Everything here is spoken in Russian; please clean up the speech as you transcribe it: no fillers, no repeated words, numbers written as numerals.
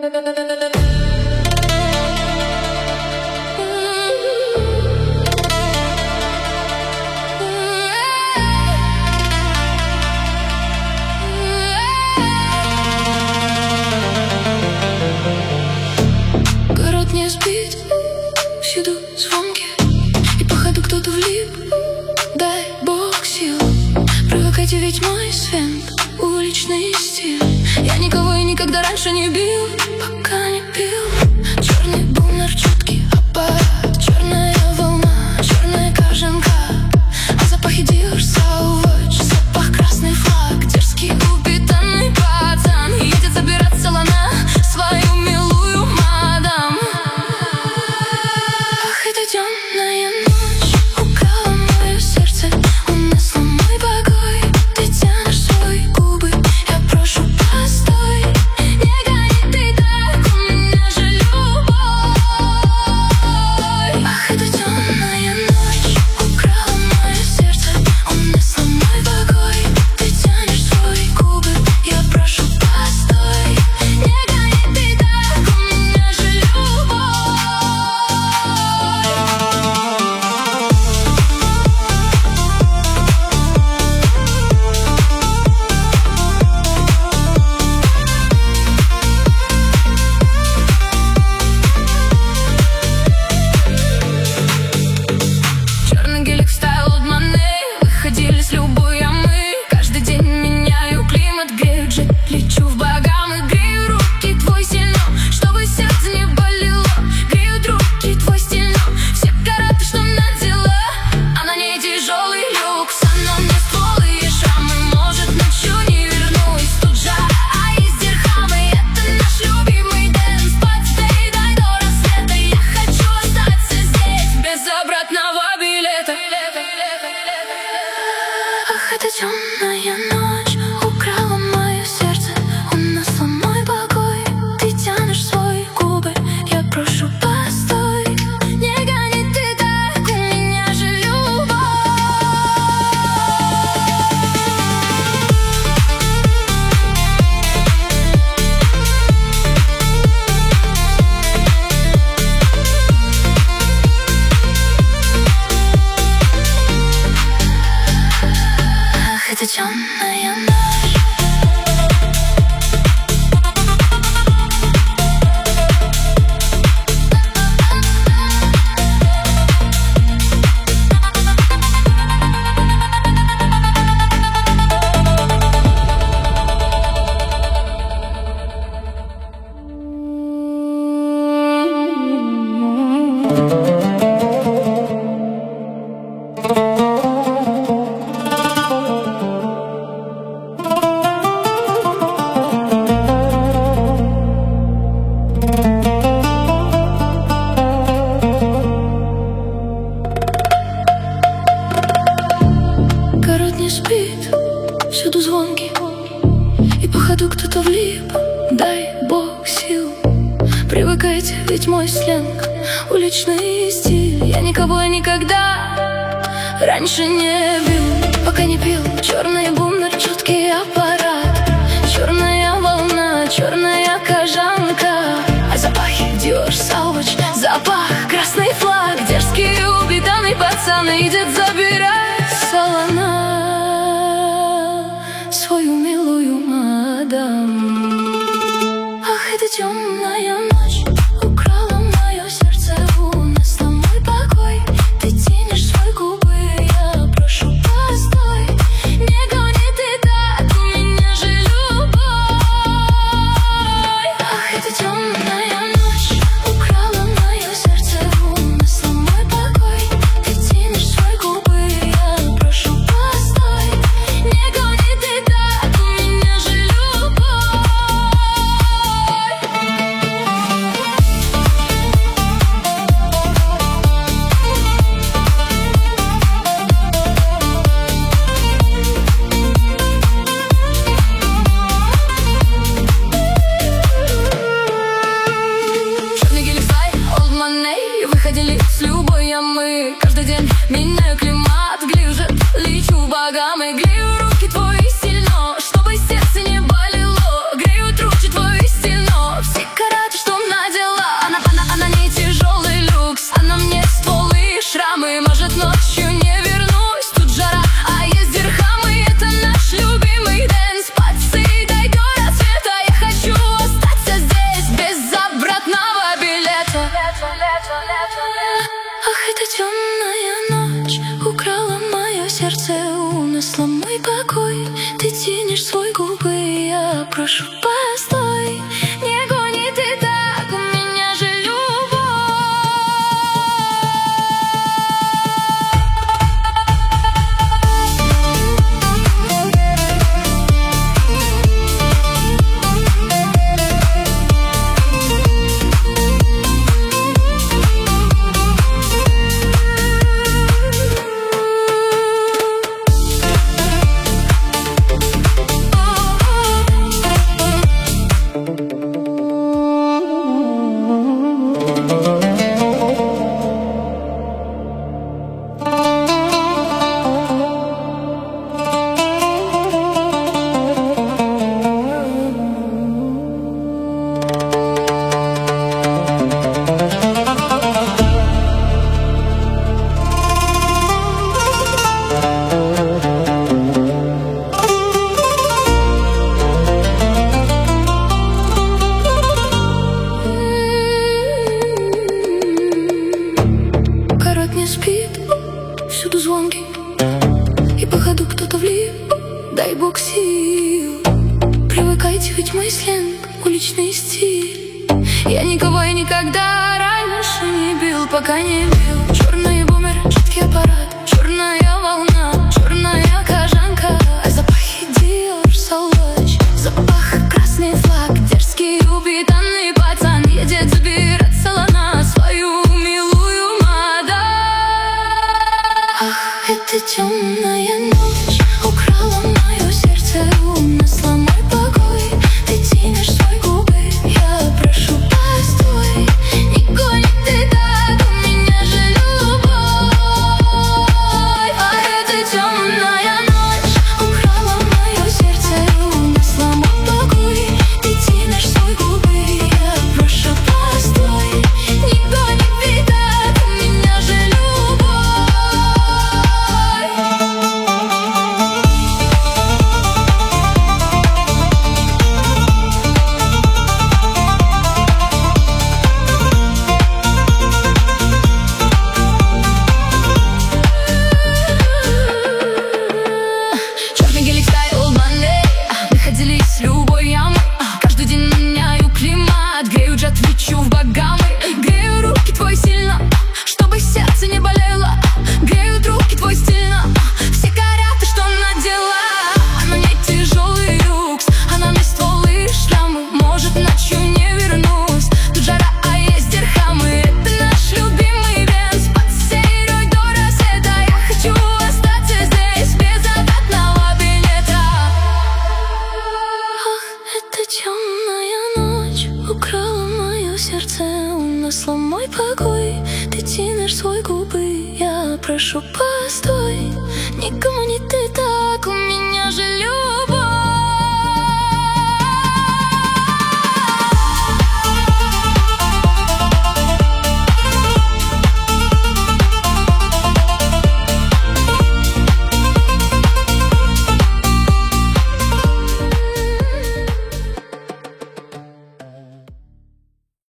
Город не сбит, всюду звонки, и по ходу кто-то влип. Дай бог сил, привыкайте, ведь мой свет — уличный стиль. Я никого и никогда раньше не бил, пока не пил. Черный бумер, чуткий аппарат, черная волна, черная кожанка, а запахи Dior Sauvage, запах красный флаг, дерзкий упитанный пацан едет забирать салона свою милую мадам. Ах, это темная ночь украла мое сердце, унесла мой покой. Ты тянешь свои губы, я прошу, постой. Не гони ты так, у меня же любовь. Ах, это темная ночь украла мое сердце, унесла мой покой. Ты тянешь свои губы, я прошу, постой. Не гони ты так, у меня же любовь. Черный гелик в стайл от Мане, выходили с любой ямы. Каждый день меняю климат, грею джет, лечу в Багамы. Грею руки твой сильно, чтобы сердце не болело. Греют руки твой стильно, все караты, что надела. А на ней тяжелый люкс, а на мне стволы и шрамы. Может, ночью не вернусь, тут жара, есть дирхамы. Это наш любимый дэнс, подстей, дай до рассвета. Я хочу остаться здесь без обратного билета. Ах, это темная ночь украла мое сердце, унесла мой покой. Ты тянешь свои губы, я прошу, постой. Не гони ты так, у меня же любовь. Ах, это темная ночь. Город не спит, всюду звонки, и по ходу кто-то влип. Дай бог сил, привыкайте, ведь мой сленг — уличный стиль. Я никого и никогда раньше не бил, пока не пил. Черный бумер, чуткий аппарат, черная волна, черная кожанка, а запахи Dior Sauvage, запах красный флаг, дерзкий упитанный пацан идет забирать салона свою милую мадам. Ах, это темная ночь украла мое сердце, унесла мой покой. Ты тянешь свои губы, я прошу, постой. Не гони ты так, у меня же любовь. Ах, это темная ночь украла мое сердце, унесла мой покой. Ты тянешь свои губы, я прошу, постой, не гони ты так, у меня же спит, всюду звонки, и по ходу кто-то влип. Дай бог сил, привыкайте, ведь мой сленг уличный стиль. Я никого и никогда раньше не бил, пока не бил. Черные бумеры, жидкий аппарат, черная волна, черная кожанка, а запахи Dior Sauvage, запах красный флаг, дерзкий упитанный пацан едет забираться на свою милую мадам. Ах, это темная ночь украла мое сердце, унесла мой покой. Ты тянешь свои губы, я прошу, постой, не гони ты так, у меня же любовь. А это темная ночь украла мое сердце, унесла мой покой. Ты тянешь свои губы, я прошу, постой, не гони ты так, у меня же любовь. Черный гелик стайл Monday, выходили с любой ямы. Каждый день меняю климат, грею джет, лечу в Багамы. Грею руки твой сильно, чтобы сердце не болело. Греют руки твой стильно, все горят, ты что надела? На ней тяжелый люкс, она на стволы шрамы. Может, ночью не вернусь, тут жара, а есть дирхамы. Это наш любимый Бенз, под серой до рассвета. Я хочу остаться здесь без обратного билета. Ах, это темная ночь украла мое сердце, унесла мой покой. Ты тянешь свои губы, я прошу, постой, никому не ты